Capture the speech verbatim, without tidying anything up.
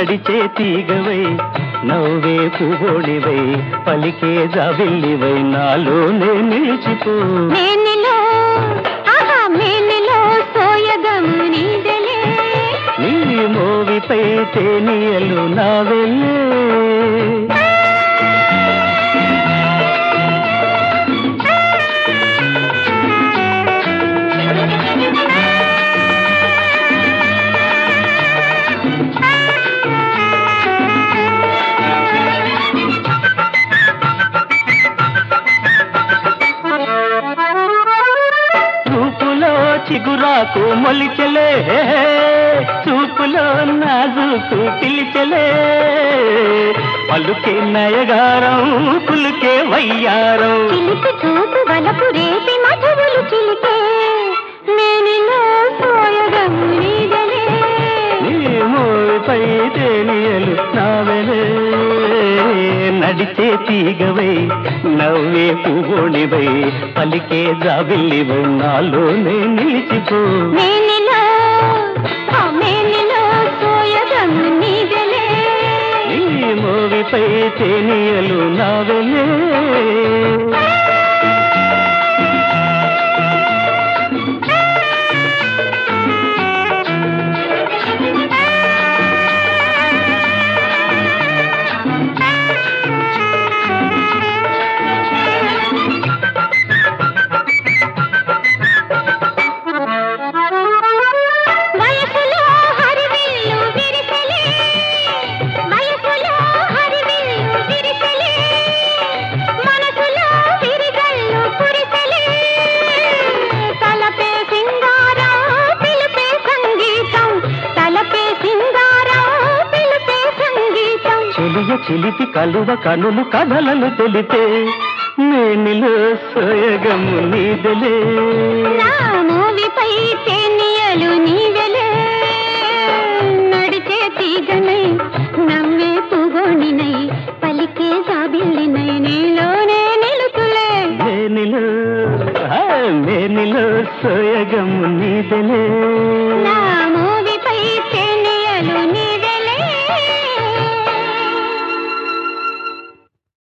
నడిచే తీగవై నవ్వే పువ్వోడివై పలికే జాబిల్లివై నాలోనే నిలిచిపో. మేనిలో ఆహా మేనిలో సోయగము నీదెలే, నీ మోవిపై తేనియలు నావెల్లే. చిగురాకు మొలిచెలే చూపులో నాజుకు పిలిచెలే, పలుకే నయగారం పులుకే వయ్యారం, చిలిపి చూపు వలపు రేపి మధువులు చిలికే మేనిలో సోయగము నీదెలే, నీ మోపై తేనియలు నావెలే. నడిచే తీగవై నవ్వే పువ్వోడివై పలికే జాబిల్లివై నాలోనే నిలిచిపో. మేనిలో మేనిలో సోయగము నీదెలే, నీ మోవిపై తేనియలు నావెలే. చిలిపి కలువ కనులు కథలను తెలితే మేనిలో సోయగము నీదెలే, నా మోవిపై తేనియలు నీవెలే, నడిచే తీగనై నవ్వే పువ్వోడినై పలికే జాబిల్లినై నీలోనే నిలుతులే. మేనిలో మేనిలో సోయగము నీదెలే, నా